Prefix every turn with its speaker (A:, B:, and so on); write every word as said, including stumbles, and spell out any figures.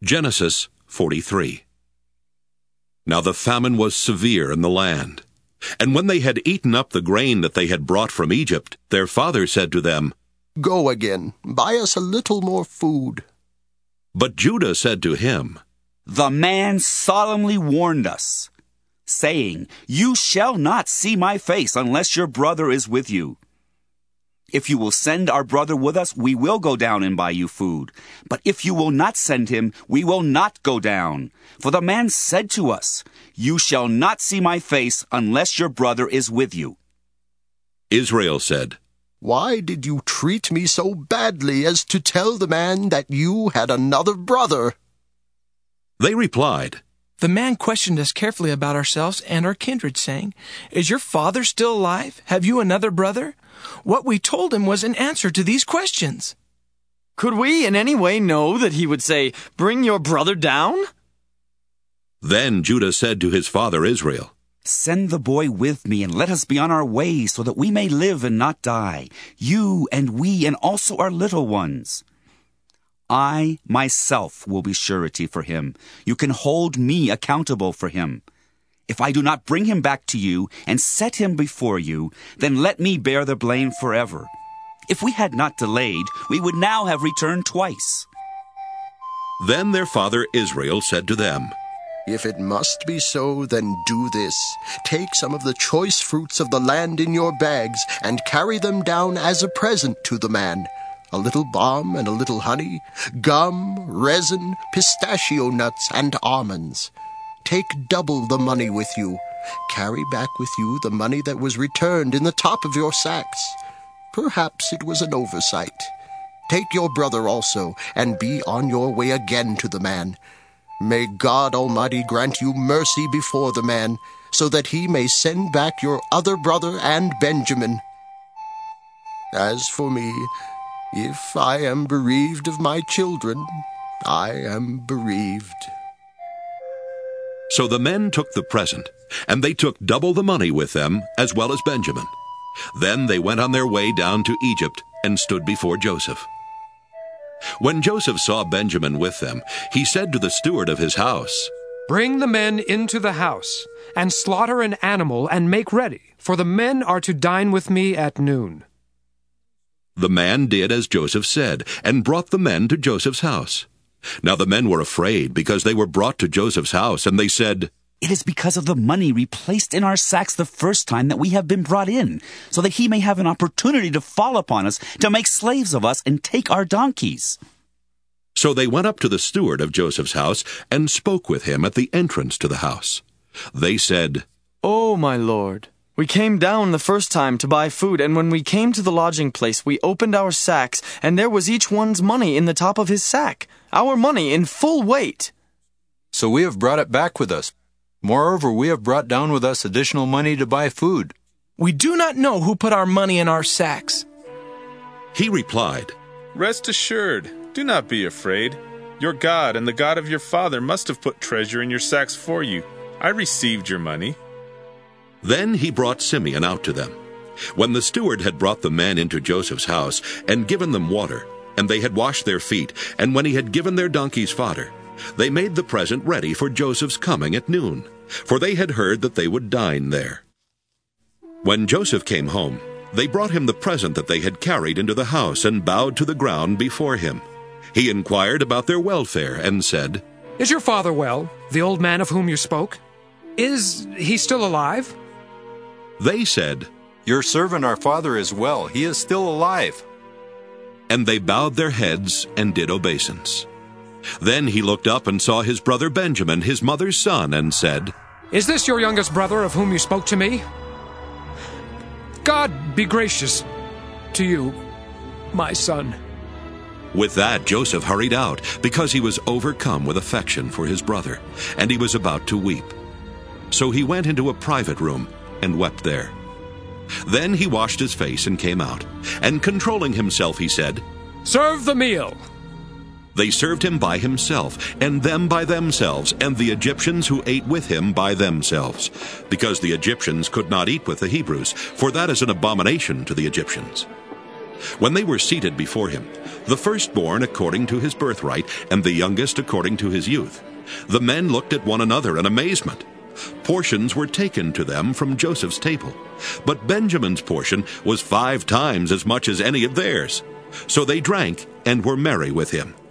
A: Genesis forty-three. Now the famine was severe in the land. And when they had eaten up the grain that they had brought from Egypt, their father said to them,
B: "Go again, buy us a little more food."
A: But Judah said to him,
C: "The man solemnly warned us, saying, 'You shall not see my face unless your brother is with you.' If you will send our brother with us, we will go down and buy you food. But if you will not send him, we will not go down. For the man said to us, 'You shall not see my face unless your brother is with you.'"
A: Israel said,
B: "Why did you treat me so badly as to tell the man that you had another brother?"
A: They replied,
D: "The man questioned us carefully about ourselves and our kindred, saying, 'Is your father still alive? Have you another brother?' What we told him was an answer to these questions."
E: "Could we in any way know that he would say, 'Bring your brother down'?"
A: Then Judah said to his father Israel,
C: "Send the boy with me, and let us be on our way, so that we may live and not die, you and we and also our little ones. I myself will be surety for him. You can hold me accountable for him. If I do not bring him back to you and set him before you, then let me bear the blame forever. If we had not delayed, we would now have returned twice."
A: Then their father Israel said to them,
B: "If it must be so, then do this. Take some of the choice fruits of the land in your bags and carry them down as a present to the man. A little balm and a little honey, gum, resin, pistachio nuts, and almonds. Take double the money with you. Carry back with you the money that was returned in the top of your sacks. Perhaps it was an oversight. Take your brother also, and be on your way again to the man. May God Almighty grant you mercy before the man, so that he may send back your other brother and Benjamin. As for me, if I am bereaved of my children, I am bereaved."
A: So the men took the present, and they took double the money with them, as well as Benjamin. Then they went on their way down to Egypt and stood before Joseph. When Joseph saw Benjamin with them, he said to the steward of his house,
F: "Bring the men into the house, and slaughter an animal and make ready, for the men are to dine with me at noon."
A: The man did as Joseph said, and brought the men to Joseph's house. Now the men were afraid, because they were brought to Joseph's house, and they said,
C: "It is because of the money we placed in our sacks the first time that we have been brought in, so that he may have an opportunity to fall upon us, to make slaves of us, and take our donkeys."
A: So they went up to the steward of Joseph's house, and spoke with him at the entrance to the house. They said,
E: "Oh, my lord, we came down the first time to buy food, and when we came to the lodging place, we opened our sacks, and there was each one's money in the top of his sack, our money in full weight.
G: So we have brought it back with us. Moreover, we have brought down with us additional money to buy food."
D: "We do not know who put our money in our sacks."
A: He replied,
H: "Rest assured, do not be afraid. Your God and the God of your father must have put treasure in your sacks for you. I received your money."
A: Then he brought Simeon out to them. When the steward had brought the men into Joseph's house, and given them water, and they had washed their feet, and when he had given their donkeys fodder, they made the present ready for Joseph's coming at noon, for they had heard that they would dine there. When Joseph came home, they brought him the present that they had carried into the house, and bowed to the ground before him. He inquired about their welfare, and said,
F: "Is your father well, the old man of whom you spoke? Is he still alive?"
A: They said,
G: "Your servant our father is well. He is still alive."
A: And they bowed their heads and did obeisance. Then he looked up and saw his brother Benjamin, his mother's son, and said,
F: "Is this your youngest brother of whom you spoke to me? God be gracious to you, my son."
A: With that Joseph hurried out, because he was overcome with affection for his brother, and he was about to weep. So he went into a private room and wept there. Then he washed his face and came out, and controlling himself he said,
F: "Serve the meal."
A: They served him by himself, and them by themselves, and the Egyptians who ate with him by themselves, because the Egyptians could not eat with the Hebrews, for that is an abomination to the Egyptians. When they were seated before him, the firstborn according to his birthright, and the youngest according to his youth, the men looked at one another in amazement. Portions were taken to them from Joseph's table, but Benjamin's portion was five times as much as any of theirs. So they drank and were merry with him.